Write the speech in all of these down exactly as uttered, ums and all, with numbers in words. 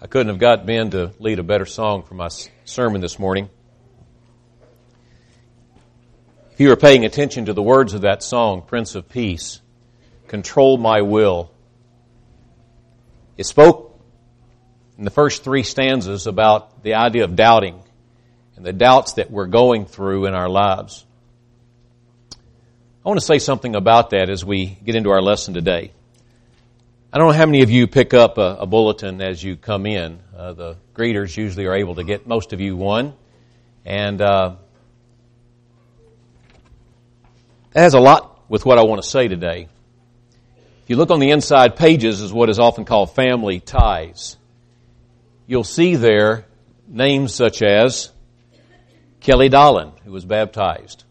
I couldn't have got Ben to lead a better song for my sermon this morning. If you were paying attention to the words of that song, Prince of Peace, control my will, it spoke in the first three stanzas about the idea of doubting and the doubts that we're going through in our lives. I want to say something about that as we get into our lesson today. I don't know how many of you pick up a, a bulletin as you come in. Uh, the greeters usually are able to get most of you one. And uh, that has a lot with what I want to say today. If you look on the inside pages is what is often called family ties. You'll see there names such as Kelly Dolan, who was baptized,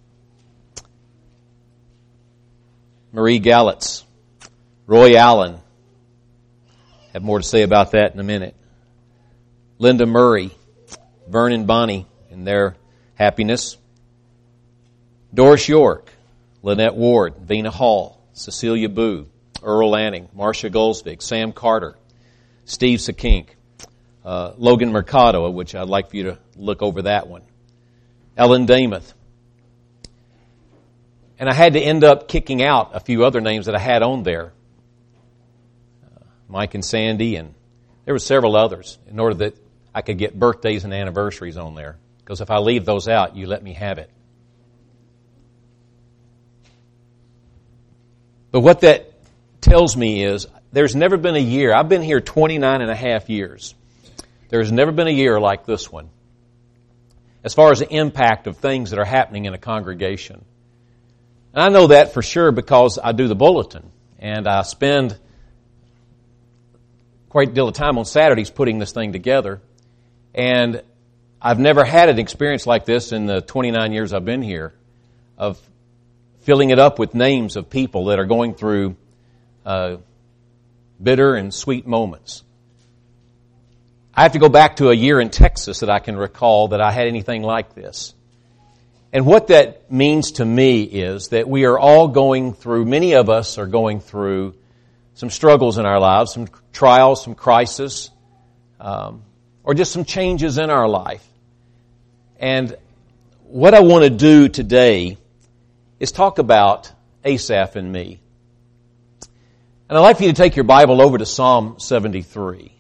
Marie Gallitz, Roy Allen. Have more to say about that in a minute. Linda Murray, Vern and Bonnie in their happiness. Doris York, Lynette Ward, Vena Hall, Cecilia Boo, Earl Lanning, Marcia Goldsvig, Sam Carter, Steve Sakink, uh, Logan Mercado, which I'd like for you to look over that one. Ellen Damath. And I had to end up kicking out a few other names that I had on there. Uh, Mike and Sandy, and there were several others in order that I could get birthdays and anniversaries on there. Because if I leave those out, you let me have it. But what that tells me is there's never been a year, I've been here twenty-nine and a half years. There's never been a year like this one as far as the impact of things that are happening in a congregation. And I know that for sure because I do the bulletin, and I spend quite a deal of time on Saturdays putting this thing together. And I've never had an experience like this in the twenty-nine years I've been here of filling it up with names of people that are going through uh, bitter and sweet moments. I have to go back to a year in Texas that I can recall that I had anything like this. And what that means to me is that we are all going through, many of us are going through some struggles in our lives, some trials, some crises, um, or just some changes in our life. And what I want to do today is talk about Asaph and me. And I'd like for you to take your Bible over to Psalm seventy-three.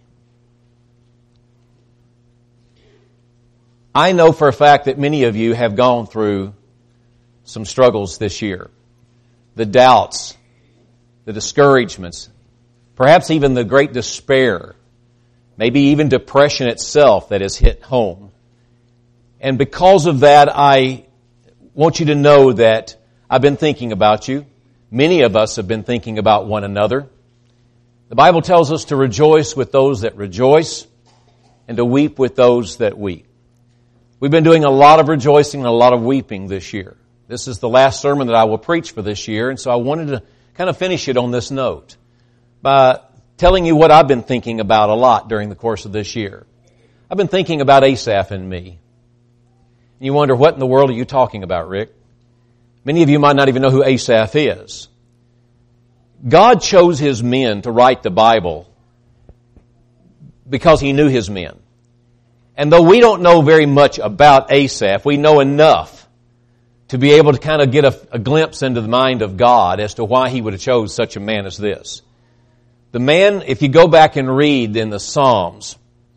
I know for a fact that many of you have gone through some struggles this year. The doubts, the discouragements, perhaps even the great despair, maybe even depression itself that has hit home. And because of that, I want you to know that I've been thinking about you. Many of us have been thinking about one another. The Bible tells us to rejoice with those that rejoice and to weep with those that weep. We've been doing a lot of rejoicing and a lot of weeping this year. This is the last sermon that I will preach for this year, and so I wanted to kind of finish it on this note by telling you what I've been thinking about a lot during the course of this year. I've been thinking about Asaph and me. And you wonder, what in the world are you talking about, Rick? Many of you might not even know who Asaph is. God chose His men to write the Bible because He knew His men. And though we don't know very much about Asaph, we know enough to be able to kind of get a, a glimpse into the mind of God as to why He would have chose such a man as this. The man, if you go back and read in the Psalms,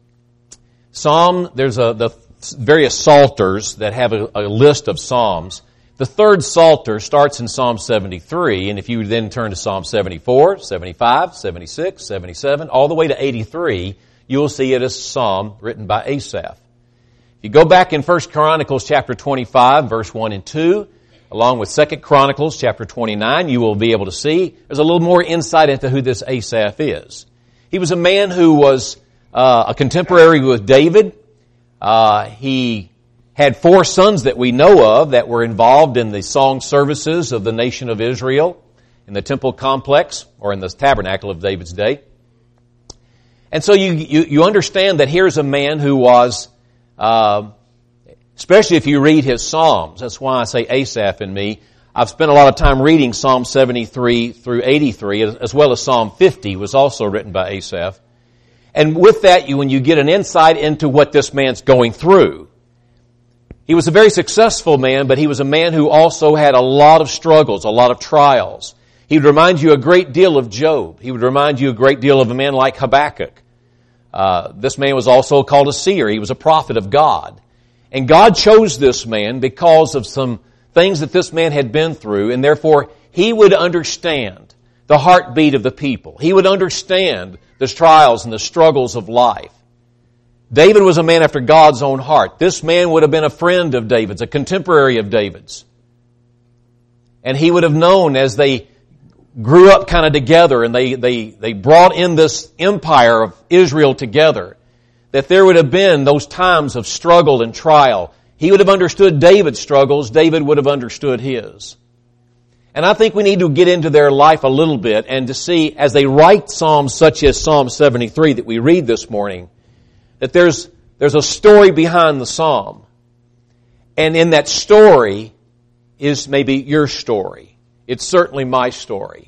Psalm, there's a, the various psalters that have a, a list of Psalms. The third psalter starts in Psalm seventy-three, and if you then turn to Psalm seventy-four, seventy-five, seventy-six, seventy-seven, all the way to eighty-three, you will see it as a psalm written by Asaph. If you go back in First Chronicles chapter twenty-five, verse one and two, along with Second Chronicles chapter twenty-nine, you will be able to see there's a little more insight into who this Asaph is. He was a man who was uh, a contemporary with David. Uh, he had four sons that we know of that were involved in the song services of the nation of Israel in the temple complex or in the tabernacle of David's day. And so you, you, you understand that here's a man who was, uh, especially if you read his Psalms, that's why I say Asaph and me. I've spent a lot of time reading Psalm seventy-three through eighty-three, as well as Psalm fifty was also written by Asaph. And with that, you when you get an insight into what this man's going through. He was a very successful man, but he was a man who also had a lot of struggles, a lot of trials. He would remind you a great deal of Job. He would remind you a great deal of a man like Habakkuk. Uh, this man was also called a seer. He was a prophet of God. And God chose this man because of some things that this man had been through, and therefore he would understand the heartbeat of the people. He would understand the trials and the struggles of life. David was a man after God's own heart. This man would have been a friend of David's, a contemporary of David's. And he would have known as they grew up kind of together and they, they, they brought in this empire of Israel together, that there would have been those times of struggle and trial. He would have understood David's struggles. David would have understood his. And I think we need to get into their life a little bit and to see, as they write psalms such as Psalm seventy-three that we read this morning, that there's, there's a story behind the psalm. And in that story is maybe your story. It's certainly my story.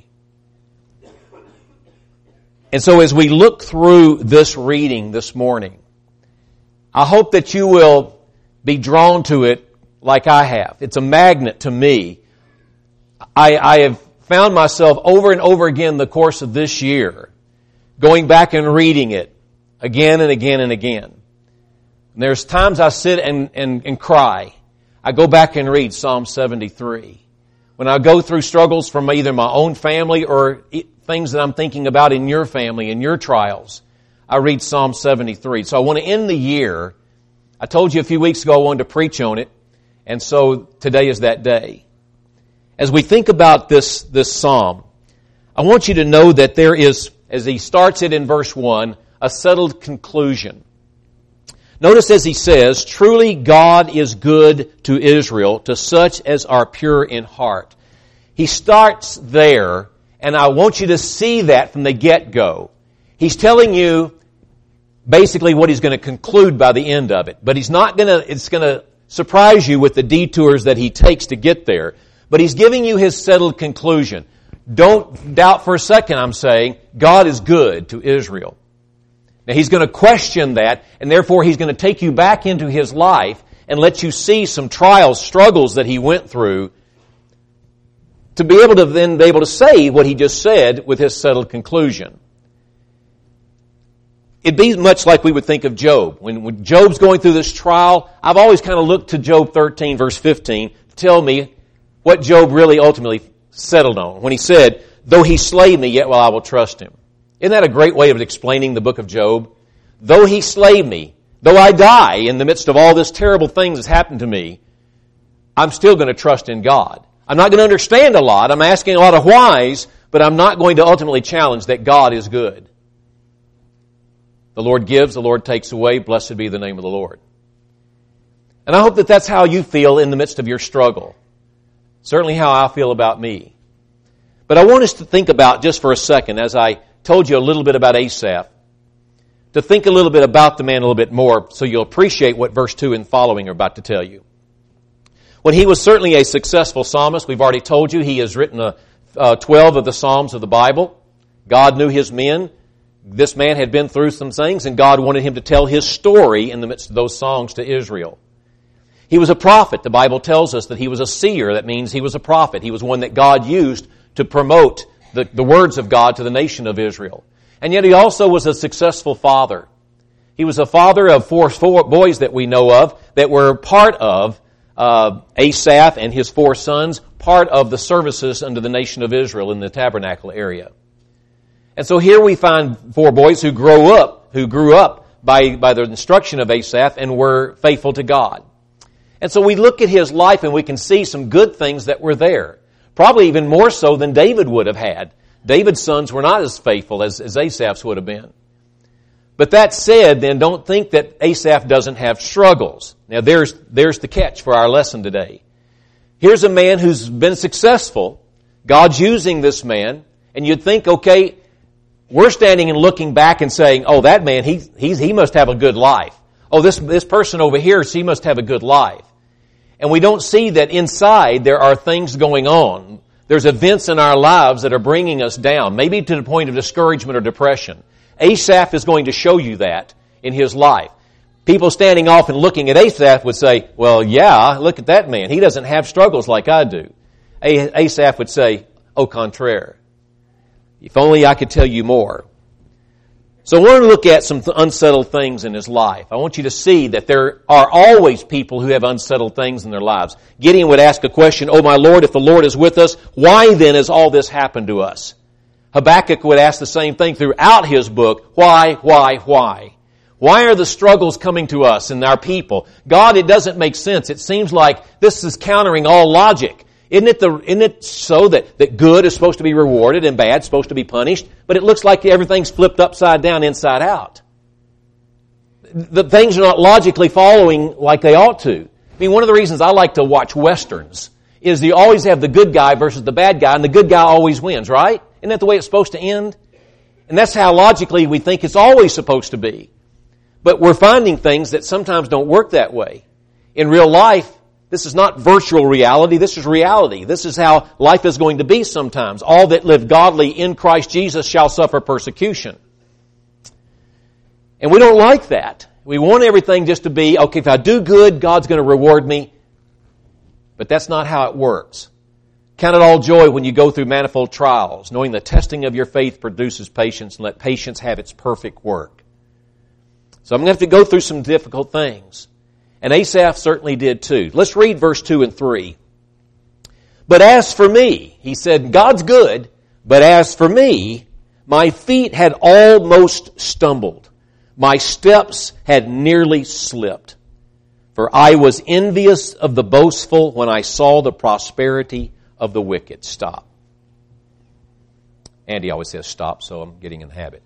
And so as we look through this reading this morning, I hope that you will be drawn to it like I have. It's a magnet to me. I, I have found myself over and over again in the course of this year going back and reading it again and again and again. And there's times I sit and, and, and cry. I go back and read Psalm seventy-three. When I go through struggles from either my own family or things that I'm thinking about in your family, in your trials, I read Psalm seventy-three. So I want to end the year. I told you a few weeks ago I wanted to preach on it, and so today is that day. As we think about this, this psalm, I want you to know that there is, as he starts it in verse one, a settled conclusion. Notice as he says, truly God is good to Israel, to such as are pure in heart. He starts there, and I want you to see that from the get-go. He's telling you basically what he's going to conclude by the end of it. But he's not going to, it's going to surprise you with the detours that he takes to get there. But he's giving you his settled conclusion. Don't doubt for a second, I'm saying, God is good to Israel. Now he's going to question that, and therefore he's going to take you back into his life and let you see some trials, struggles that he went through to be able to then be able to say what he just said with his settled conclusion. It'd be much like we would think of Job. When, when Job's going through this trial, I've always kind of looked to Job thirteen, verse fifteen, to tell me what Job really ultimately settled on. When he said, though he slay me, yet will I will trust him. Isn't that a great way of explaining the book of Job? Though he slay me, though I die in the midst of all this terrible things that's happened to me, I'm still going to trust in God. I'm not going to understand a lot. I'm asking a lot of whys, but I'm not going to ultimately challenge that God is good. The Lord gives, the Lord takes away. Blessed be the name of the Lord. And I hope that that's how you feel in the midst of your struggle. Certainly how I feel about me. But I want us to think about just for a second, as I told you a little bit about Asaph, to think a little bit about the man a little bit more so you'll appreciate what verse two and following are about to tell you. When he was certainly a successful psalmist, we've already told you he has written a, uh, twelve of the Psalms of the Bible. God knew his men. This man had been through some things, and God wanted him to tell his story in the midst of those songs to Israel. He was a prophet. The Bible tells us that he was a seer. That means he was a prophet. He was one that God used to promote the, the words of God to the nation of Israel. And yet he also was a successful father. He was a father of four, four boys that we know of that were part of uh, Asaph and his four sons, part of the services under the nation of Israel in the tabernacle area. And so here we find four boys who grow up, who grew up by, by the instruction of Asaph and were faithful to God. And so we look at his life and we can see some good things that were there. Probably even more so than David would have had. David's sons were not as faithful as, as Asaph's would have been. But that said, then don't think that Asaph doesn't have struggles. Now there's, there's the catch for our lesson today. Here's a man who's been successful. God's using this man. And you'd think, okay, we're standing and looking back and saying, oh, that man, he, he's, he must have a good life. Oh, this, this person over here, she must have a good life. And we don't see that inside there are things going on. There's events in our lives that are bringing us down, maybe to the point of discouragement or depression. Asaph is going to show you that in his life. People standing off and looking at Asaph would say, well, yeah, look at that man. He doesn't have struggles like I do. Asaph would say, au contraire. If only I could tell you more. So I want to look at some unsettled things in his life. I want you to see that there are always people who have unsettled things in their lives. Gideon would ask a question, oh my Lord, if the Lord is with us, why then has all this happened to us? Habakkuk would ask the same thing throughout his book, why, why, why? Why are the struggles coming to us and our people? God, it doesn't make sense. It seems like this is countering all logic. Isn't it, the, isn't it so that, that good is supposed to be rewarded and bad is supposed to be punished? But it looks like everything's flipped upside down, inside out. The things are not logically following like they ought to. I mean, one of the reasons I like to watch Westerns is you always have the good guy versus the bad guy, and the good guy always wins, right? Isn't that the way it's supposed to end? And that's how logically we think it's always supposed to be. But we're finding things that sometimes don't work that way. In real life, this is not virtual reality. This is reality. This is how life is going to be sometimes. All that live godly in Christ Jesus shall suffer persecution. And we don't like that. We want everything just to be, okay, if I do good, God's going to reward me. But that's not how it works. Count it all joy when you go through manifold trials, knowing the testing of your faith produces patience, and let patience have its perfect work. So I'm going to have to go through some difficult things. And Asaph certainly did too. Let's read verse two and three. But as for me, he said, God's good, but as for me, my feet had almost stumbled. My steps had nearly slipped. For I was envious of the boastful when I saw the prosperity of the wicked. Stop. Andy always says stop, so I'm getting in the habit.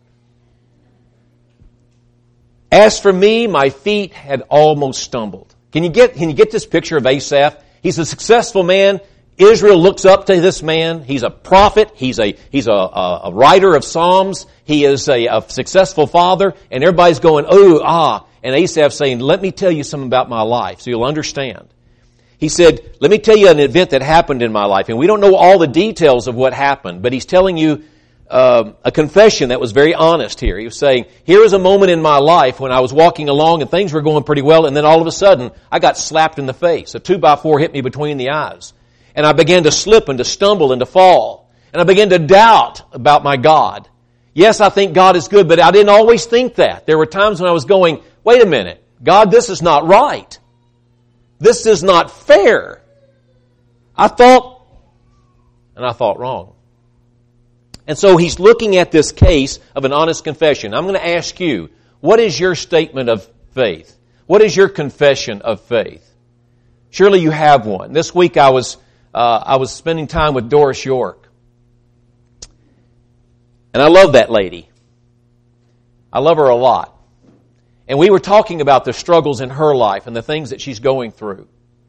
As for me, my feet had almost stumbled. Can you get, can you get this picture of Asaph? He's a successful man. Israel looks up to this man. He's a prophet. He's a, he's a, a, a writer of Psalms. He is a, a successful father. And everybody's going, oh, ah. And Asaph saying, let me tell you something about my life so you'll understand. He said, let me tell you an event that happened in my life. And we don't know all the details of what happened, but he's telling you Uh, a confession that was very honest here. He was saying, here is a moment in my life when I was walking along and things were going pretty well, and then all of a sudden I got slapped in the face. A two by four hit me between the eyes. And I began to slip and to stumble and to fall. And I began to doubt about my God. Yes, I think God is good, but I didn't always think that. There were times when I was going, wait a minute, God, this is not right. This is not fair. I thought, and I thought wrong. And so he's looking at this case of an honest confession. I'm going to ask you, what is your statement of faith? What is your confession of faith? Surely you have one. This week I was uh, I was spending time with Doris York. And I love that lady. I love her a lot. And we were talking about the struggles in her life and the things that she's going through.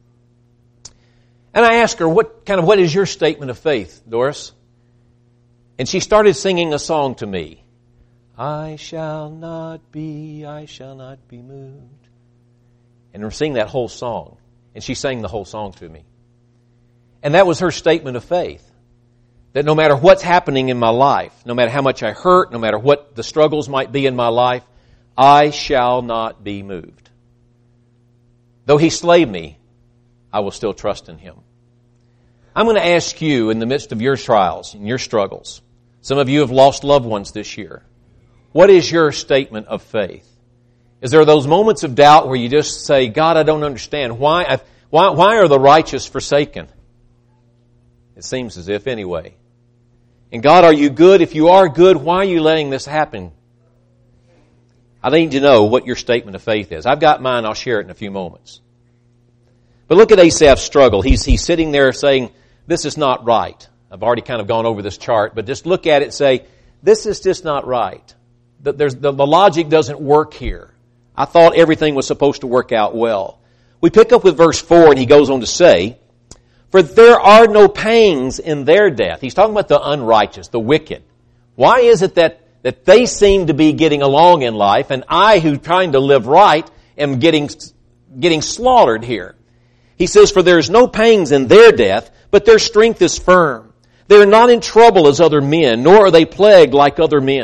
And I asked her, what kind of what is your statement of faith, Doris? And she started singing a song to me. I shall not be, I shall not be moved. And we're singing that whole song. And she sang the whole song to me. And that was her statement of faith. That no matter what's happening in my life, no matter how much I hurt, no matter what the struggles might be in my life, I shall not be moved. Though he slay me, I will still trust in him. I'm going to ask you in the midst of your trials and your struggles, some of you have lost loved ones this year. What is your statement of faith? Is there those moments of doubt where you just say, God, I don't understand. Why, I, why, why are the righteous forsaken? It seems as if anyway. And God, are you good? If you are good, why are you letting this happen? I need to know what your statement of faith is. I've got mine. I'll share it in a few moments. But look at Asaph's struggle. He's, he's sitting there saying, this is not right. I've already kind of gone over this chart, but just look at it and say, this is just not right. There's, the, the logic doesn't work here. I thought everything was supposed to work out well. We pick up with verse four and he goes on to say, for there are no pangs in their death. He's talking about the unrighteous, the wicked. Why is it that, that they seem to be getting along in life and I, who's trying to live right, am getting, getting slaughtered here? He says, for there is no pangs in their death, but their strength is firm. They are not in trouble as other men, nor are they plagued like other men.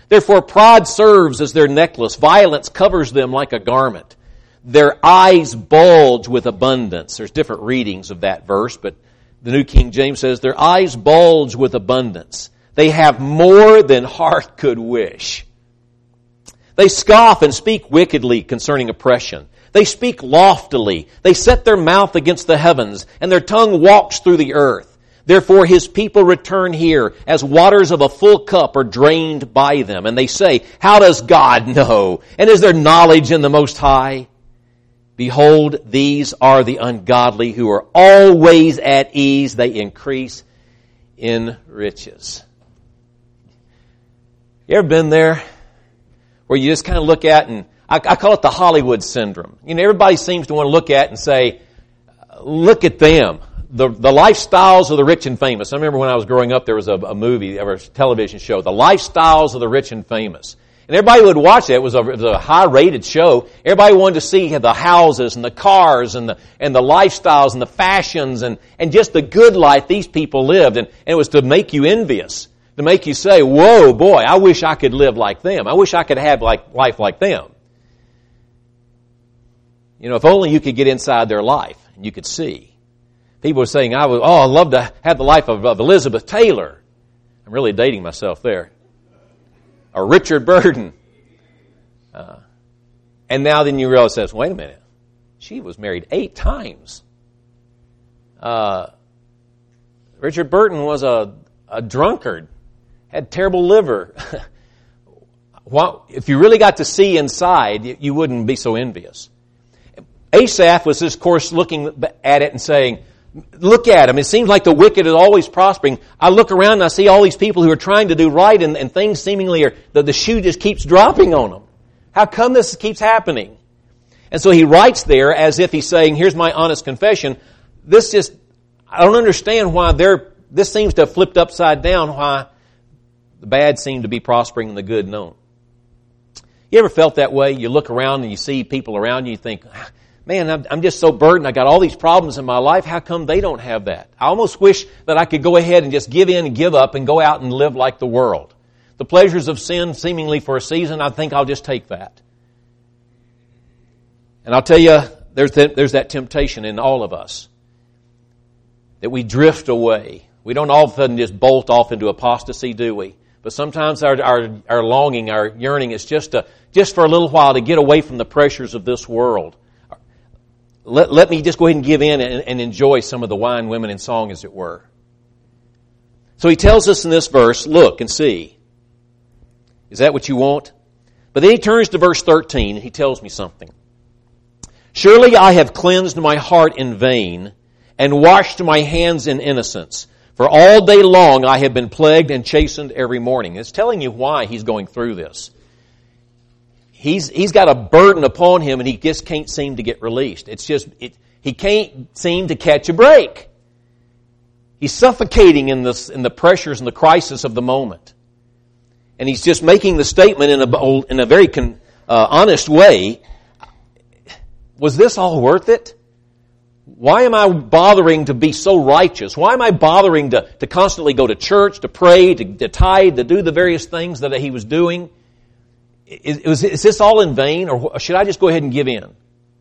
Therefore pride serves as their necklace. Violence covers them like a garment. Their eyes bulge with abundance. There's different readings of that verse, but the New King James says, their eyes bulge with abundance. They have more than heart could wish. They scoff and speak wickedly concerning oppression. They speak loftily. They set their mouth against the heavens, and their tongue walks through the earth. Therefore his people return here, as waters of a full cup are drained by them. And they say, how does God know? And is there knowledge in the Most High? Behold, these are the ungodly who are always at ease. They increase in riches. You ever been there where you just kind of look at, and I, I call it the Hollywood syndrome. You know, everybody seems to want to look at and say, look at them. The, the lifestyles of the rich and famous. I remember when I was growing up, there was a, a movie, or a television show, The Lifestyles of the Rich and Famous. And everybody would watch it. It was a, it was a high-rated show. Everybody wanted to see the houses and the cars and the, and the lifestyles and the fashions and, and just the good life these people lived. And, and it was to make you envious, to make you say, whoa, boy, I wish I could live like them. I wish I could have like life like them. You know, if only you could get inside their life and you could see. People were saying, I would, oh, I'd love to have the life of, of Elizabeth Taylor. I'm really dating myself there. Or Richard Burton. Uh, and now then you realize, says, wait a minute. She was married eight times. Uh, Richard Burton was a, a drunkard. Had terrible liver. Well, if you really got to see inside, you wouldn't be so envious. Asaph was, of course, looking at it and saying, look at him. It seems like the wicked is always prospering. I look around and I see all these people who are trying to do right, and, and things seemingly are, the, the shoe just keeps dropping on them. How come this keeps happening? And so he writes there as if he's saying, here's my honest confession. This just, I don't understand why they're, this seems to have flipped upside down, why the bad seem to be prospering and the good don't. You ever felt that way? You look around and you see people around you, you think, man, I'm, I'm just so burdened. I got all these problems in my life. How come they don't have that? I almost wish that I could go ahead and just give in and give up and go out and live like the world. The pleasures of sin, seemingly for a season, I think I'll just take that. And I'll tell you, there's that, there's that temptation in all of us. That we drift away. We don't all of a sudden just bolt off into apostasy, do we? But sometimes our, our, our longing, our yearning is just to, just for a little while to get away from the pressures of this world. Let, let me just go ahead and give in and, and enjoy some of the wine, women, and song, as it were. So he tells us in this verse, look and see. Is that what you want? But then he turns to verse thirteen and he tells me something. Surely I have cleansed my heart in vain and washed my hands in innocence. For all day long I have been plagued and chastened every morning. It's telling you why he's going through this. He's, he's got a burden upon him and he just can't seem to get released. It's just, it, he can't seem to catch a break. He's suffocating in this, in the pressures and the crisis of the moment. And he's just making the statement in a, in a very con, uh, honest way. Was this all worth it? Why am I bothering to be so righteous? Why am I bothering to, to constantly go to church, to pray, to, to tithe, to do the various things that he was doing? Is, is this all in vain, or should I just go ahead and give in?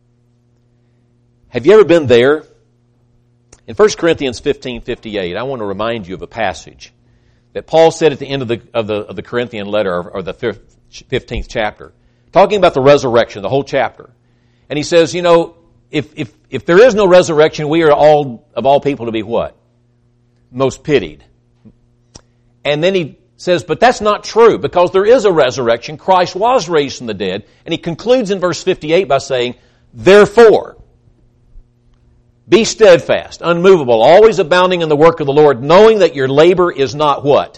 Have you ever been there? In First Corinthians fifteen fifty-eight, I want to remind you of a passage that Paul said at the end of the of the, of the Corinthian letter, or, or the fifteenth chapter, talking about the resurrection, the whole chapter. And he says, you know, if if if there is no resurrection, we are all of all people to be what? Most pitied. And then he says, but that's not true, because there is a resurrection. Christ was raised from the dead. And he concludes in verse fifty-eight by saying, therefore, be steadfast, unmovable, always abounding in the work of the Lord, knowing that your labor is not what?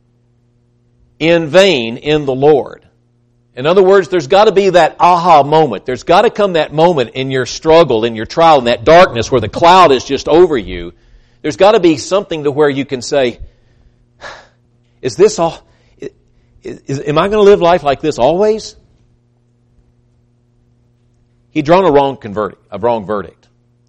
In vain in the Lord. In other words, there's got to be that aha moment. There's got to come that moment in your struggle, in your trial, in that darkness where the cloud is just over you. There's got to be something to where you can say, Is this all? Is, is, am I going to live life like this always? He'd drawn a wrong convert, a wrong verdict.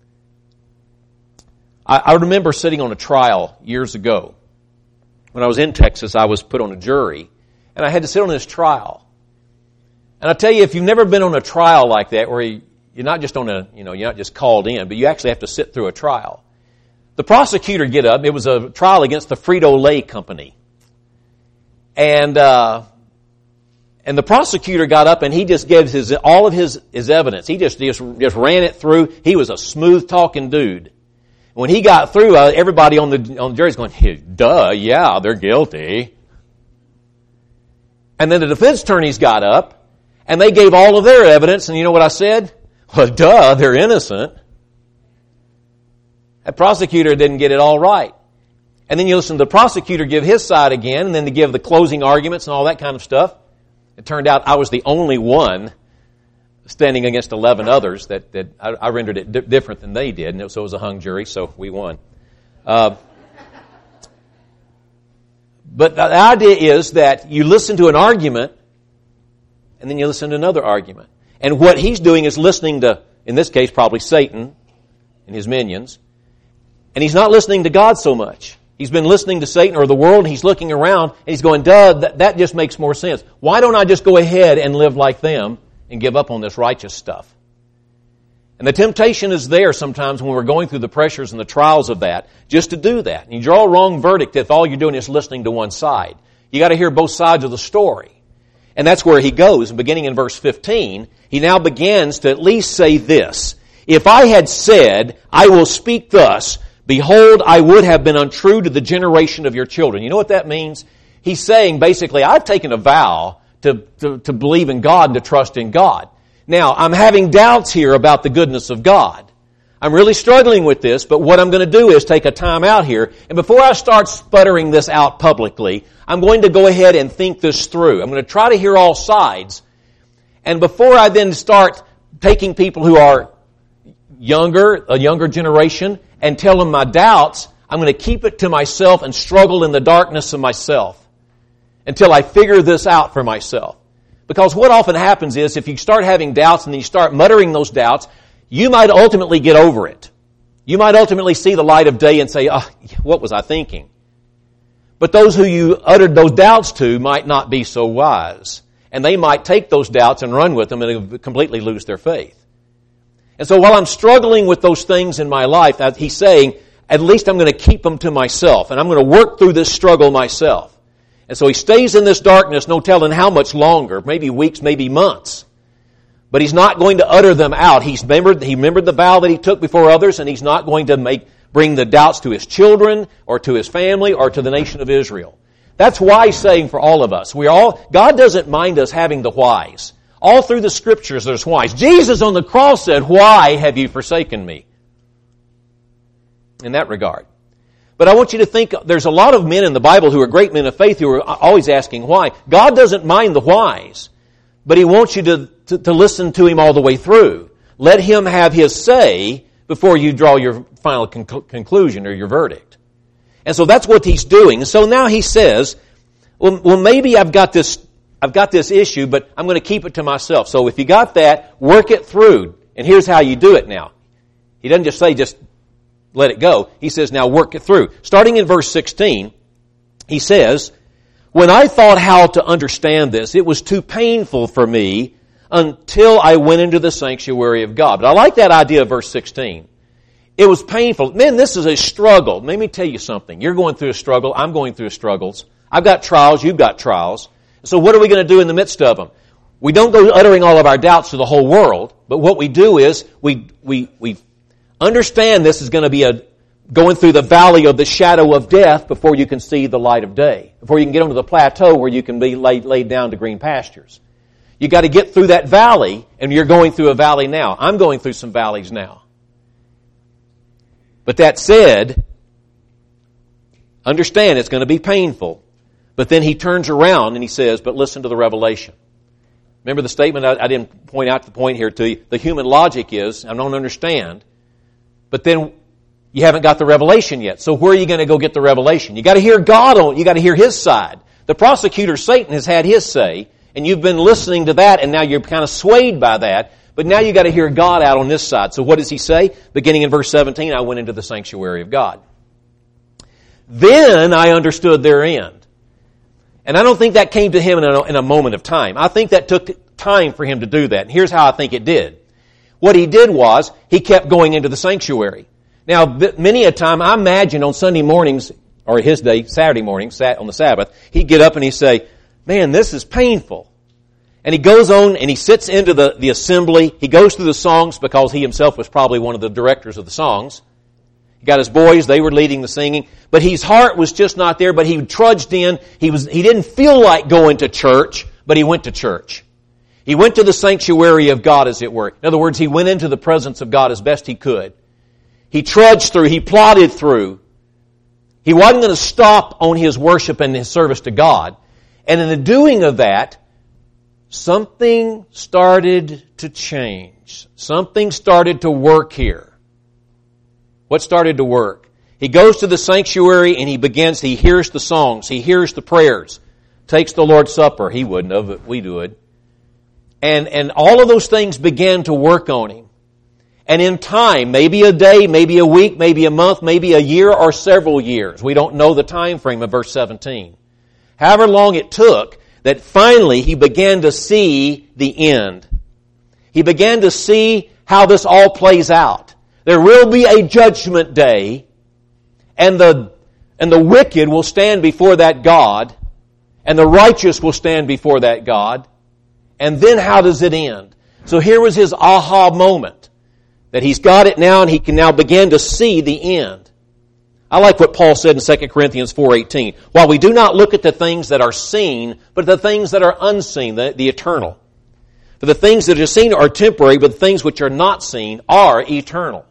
I, I remember sitting on a trial years ago. When I was in Texas, I was put on a jury, And I had to sit on this trial. And I tell you, if you've never been on a trial like that, where you, you're not just on a, you know, you're not just called in, but you actually have to sit through a trial. The prosecutor get up. It was a trial against the Frito-Lay company. And, uh, and the prosecutor got up and he just gave his, all of his, his evidence. He just, just, just ran it through. He was a smooth talking dude. When he got through, uh, everybody on the, on the jury's going, hey, duh, yeah, they're guilty. And then the defense attorneys got up and they gave all of their evidence. And you know what I said? Well, duh, they're innocent. That prosecutor didn't get it all right. And then you listen to the prosecutor give his side again, and then to give the closing arguments and all that kind of stuff. It turned out I was the only one standing against eleven others that, that I, I rendered it di- different than they did, and so it was a hung jury, so we won. Uh, but the idea is that you listen to an argument, and then you listen to another argument. And what he's doing is listening to, in this case, probably Satan and his minions, and he's not listening to God so much. He's been listening to Satan or the world, and he's looking around, and he's going, duh, that, that just makes more sense. Why don't I just go ahead and live like them and give up on this righteous stuff? And the temptation is there sometimes when we're going through the pressures and the trials of that, just to do that. And you draw a wrong verdict if all you're doing is listening to one side. You got to hear both sides of the story. And that's where he goes. And beginning in verse fifteen, he now begins to at least say this. If I had said, I will speak thus, behold, I would have been untrue to the generation of your children. You know what that means? He's saying basically, I've taken a vow to, to, to believe in God and to trust in God. Now, I'm having doubts here about the goodness of God. I'm really struggling with this, but what I'm going to do is take a time out here, and before I start sputtering this out publicly, I'm going to go ahead and think this through. I'm going to try to hear all sides, and before I then start taking people who are younger, a younger generation, and tell them my doubts, I'm going to keep it to myself and struggle in the darkness of myself until I figure this out for myself. Because what often happens is if you start having doubts and you start muttering those doubts, you might ultimately get over it. You might ultimately see the light of day and say, oh, what was I thinking? But those who you uttered those doubts to might not be so wise. And they might take those doubts and run with them and completely lose their faith. And so while I'm struggling with those things in my life, he's saying, at least I'm going to keep them to myself. And I'm going to work through this struggle myself. And so he stays in this darkness, no telling how much longer, maybe weeks, maybe months. But he's not going to utter them out. He's remembered, he remembered the vow that he took before others, and he's not going to make bring the doubts to his children, or to his family, or to the nation of Israel. That's wise saying for all of us. We are all, God doesn't mind us having the whys. All through the Scriptures there's whys. Jesus on the cross said, why have you forsaken me? In that regard. But I want you to think, there's a lot of men in the Bible who are great men of faith who are always asking why. God doesn't mind the whys, but He wants you to, to, to listen to Him all the way through. Let Him have His say before you draw your final con- conclusion or your verdict. And so that's what He's doing. So now He says, well, well maybe I've got this, I've got this issue, but I'm going to keep it to myself. So if you got that, work it through. And here's how you do it now. He doesn't just say just let it go. He says, now work it through. Starting in verse sixteen, he says, when I thought how to understand this, it was too painful for me until I went into the sanctuary of God. But I like that idea of verse sixteen. It was painful. Man, this is a struggle. Let me tell you something. You're going through a struggle. I'm going through struggles. I've got trials. You've got trials. So what are we going to do in the midst of them? We don't go uttering all of our doubts to the whole world, but what we do is we, we, we understand this is going to be a going through the valley of the shadow of death before you can see the light of day, before you can get onto the plateau where you can be laid, laid down to green pastures. You got to get through that valley, and you're going through a valley now. I'm going through some valleys now. But that said, understand it's going to be painful. But then he turns around and he says, but listen to the revelation. Remember the statement, I, I didn't point out the point here to you. The human logic is, I don't understand, but then you haven't got the revelation yet. So where are you going to go get the revelation? You got to hear God on, you got to hear His side. The prosecutor, Satan, has had his say, and you've been listening to that, and now you're kind of swayed by that, but now you got to hear God out on this side. So what does he say? Beginning in verse seventeen, I went into the sanctuary of God. Then I understood their end. And I don't think that came to him in a, in a moment of time. I think that took time for him to do that. And here's how I think it did. What he did was, he kept going into the sanctuary. Now, many a time, I imagine on Sunday mornings, or his day, Saturday mornings, on the Sabbath, he'd get up and he'd say, man, this is painful. And he goes on and he sits into the, the assembly. He goes through the songs because he himself was probably one of the directors of the songs. He got his boys, they were leading the singing. But his heart was just not there, but he trudged in. He was, he didn't feel like going to church, but he went to church. He went to the sanctuary of God, as it were. In other words, he went into the presence of God as best he could. He trudged through, he plodded through. He wasn't going to stop on his worship and his service to God. And in the doing of that, something started to change. Something started to work here. What started to work? He goes to the sanctuary and he begins, he hears the songs, he hears the prayers, takes the Lord's Supper. He wouldn't have, but we would. And, and all of those things began to work on him. And in time, maybe a day, maybe a week, maybe a month, maybe a year or several years. We don't know the time frame of verse seventeen. However long it took, that finally he began to see the end. He began to see how this all plays out. There will be a judgment day, and the, and the wicked will stand before that God, and the righteous will stand before that God. And then how does it end? So here was his aha moment, that he's got it now and he can now begin to see the end. I like what Paul said in Second Corinthians four eighteen. While we do not look at the things that are seen, but the things that are unseen, the, the eternal. For the things that are seen are temporary, but the things which are not seen are eternal.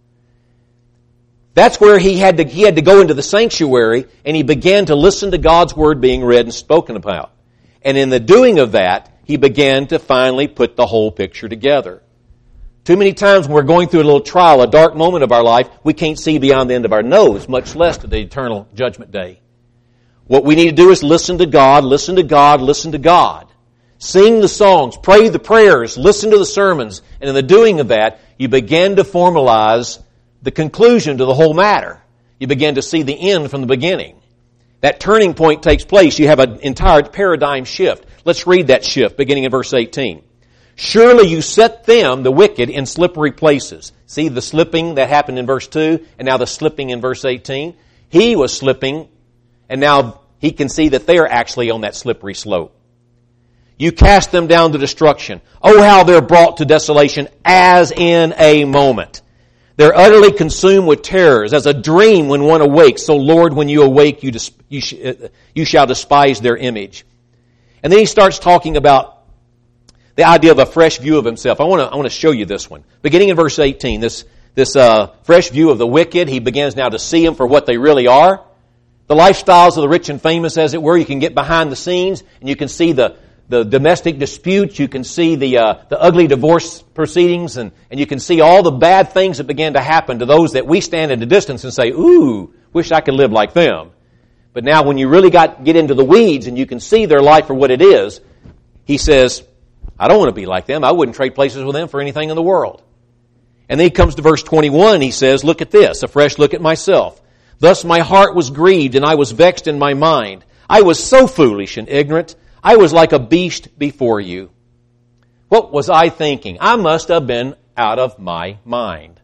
That's where he had to, he had to go into the sanctuary and he began to listen to God's Word being read and spoken about. And in the doing of that, he began to finally put the whole picture together. Too many times when we're going through a little trial, a dark moment of our life, we can't see beyond the end of our nose, much less to the eternal judgment day. What we need to do is listen to God, listen to God, listen to God. Sing the songs, pray the prayers, listen to the sermons, and in the doing of that, you begin to formalize the conclusion to the whole matter. You begin to see the end from the beginning. That turning point takes place. You have an entire paradigm shift. Let's read that shift, beginning in verse eighteen. Surely you set them, the wicked, in slippery places. See the slipping that happened in verse two, and now the slipping in verse eighteen. He was slipping, and now he can see that they're actually on that slippery slope. You cast them down to destruction. Oh, how they're brought to desolation as in a moment. They're utterly consumed with terrors, as a dream when one awakes. So, Lord, when you awake, you, dis- you, sh- you shall despise their image. And then he starts talking about the idea of a fresh view of himself. I want to I want to show you this one. Beginning in verse eighteen, this this uh, fresh view of the wicked, he begins now to see them for what they really are. The lifestyles of the rich and famous, as it were, you can get behind the scenes and you can see the the domestic disputes, you can see the uh, the ugly divorce proceedings, and, and you can see all the bad things that began to happen to those that we stand at a distance and say, ooh, wish I could live like them. But now when you really got get into the weeds and you can see their life for what it is, he says, I don't want to be like them. I wouldn't trade places with them for anything in the world. And then he comes to verse twenty-one, he says, look at this, a fresh look at myself. Thus my heart was grieved and I was vexed in my mind. I was so foolish and ignorant. I was like a beast before you. What was I thinking? I must have been out of my mind.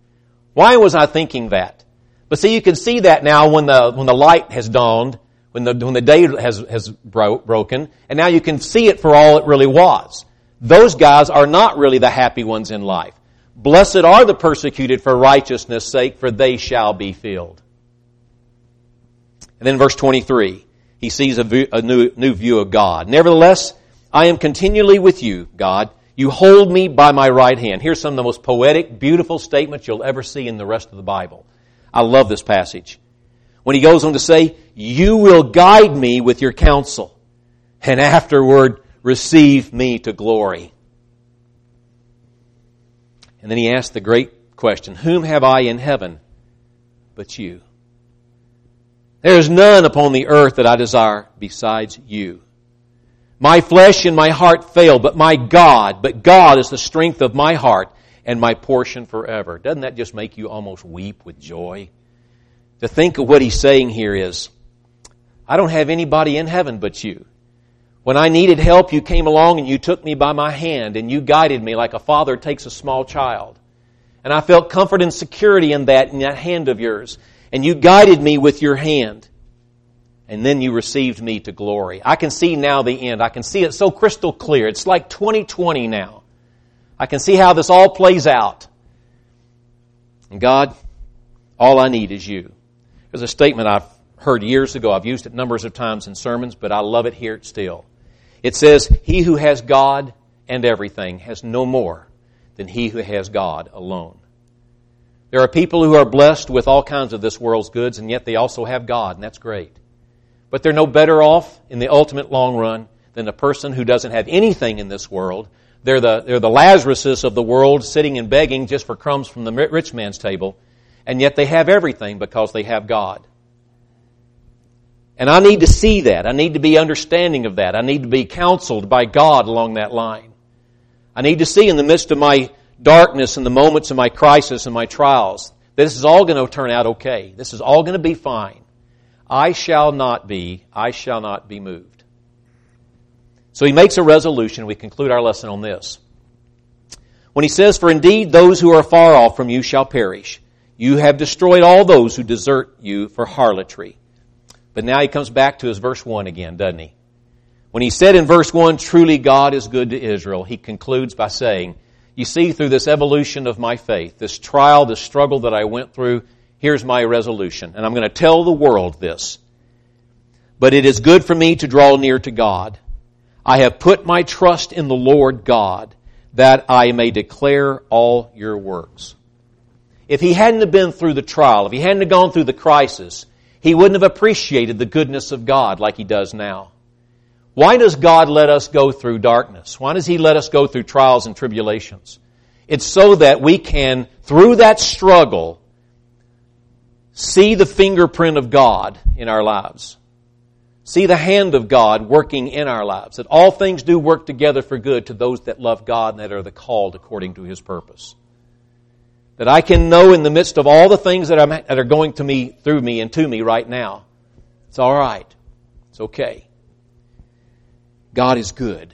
Why was I thinking that? But see, you can see that now when the when the light has dawned, when the when the day has has bro- broken, and now you can see it for all it really was. Those guys are not really the happy ones in life. Blessed are the persecuted for righteousness' sake, for they shall be filled. And then verse twenty-three. He sees a, view, a new, new view of God. Nevertheless, I am continually with you, God. You hold me by my right hand. Here's some of the most poetic, beautiful statements you'll ever see in the rest of the Bible. I love this passage. When he goes on to say, you will guide me with your counsel, and afterward receive me to glory. And then he asks the great question, whom have I in heaven but you? There is none upon the earth that I desire besides you. My flesh and my heart fail, but my God, but God is the strength of my heart and my portion forever. Doesn't that just make you almost weep with joy? To think of what he's saying here is, I don't have anybody in heaven but you. When I needed help, you came along and you took me by my hand and you guided me like a father takes a small child. And I felt comfort and security in that, in that hand of yours. And you guided me with your hand. And then you received me to glory. I can see now the end. I can see it so crystal clear. It's like twenty twenty now. I can see how this all plays out. And God, all I need is you. There's a statement I've heard years ago. I've used it numbers of times in sermons, but I love it here still. It says, he who has God and everything has no more than he who has God alone. There are people who are blessed with all kinds of this world's goods, and yet they also have God, and that's great. But they're no better off in the ultimate long run than a person who doesn't have anything in this world. They're the, they're the Lazaruses of the world, sitting and begging just for crumbs from the rich man's table, and yet they have everything because they have God. And I need to see that. I need to be understanding of that. I need to be counseled by God along that line. I need to see in the midst of my darkness and the moments of my crisis and my trials that this is all going to turn out okay. This is all going to be fine. I shall not be, I shall not be moved. So he makes a resolution. We conclude our lesson on this. When he says, for indeed those who are far off from you shall perish. You have destroyed all those who desert you for harlotry. But now he comes back to his verse one again, doesn't he? When he said in verse one, truly God is good to Israel, he concludes by saying, you see, through this evolution of my faith, this trial, this struggle that I went through, here's my resolution. And I'm going to tell the world this. But it is good for me to draw near to God. I have put my trust in the Lord God, that I may declare all your works. If he hadn't have been through the trial, if he hadn't have gone through the crisis, he wouldn't have appreciated the goodness of God like he does now. Why does God let us go through darkness? Why does he let us go through trials and tribulations? It's so that we can, through that struggle, see the fingerprint of God in our lives. See the hand of God working in our lives. That all things do work together for good to those that love God and that are the called according to his purpose. That I can know in the midst of all the things that, I'm, that are going to me, through me and to me right now, it's all right. It's okay. God is good.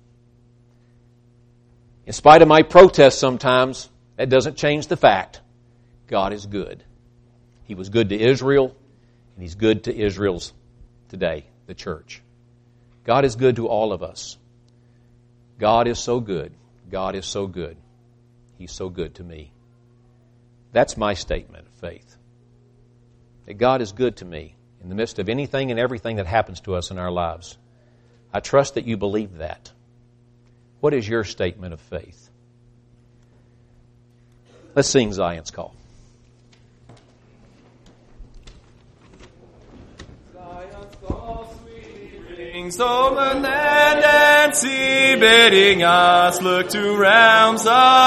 In spite of my protests sometimes, that doesn't change the fact. God is good. He was good to Israel, and he's good to Israel's today, the church. God is good to all of us. God is so good. God is so good. He's so good to me. That's my statement of faith. That God is good to me in the midst of anything and everything that happens to us in our lives. I trust that you believe that. What is your statement of faith? Let's sing Zion's Call. Zion's call sweetly rings over land and sea, bidding us look to realms of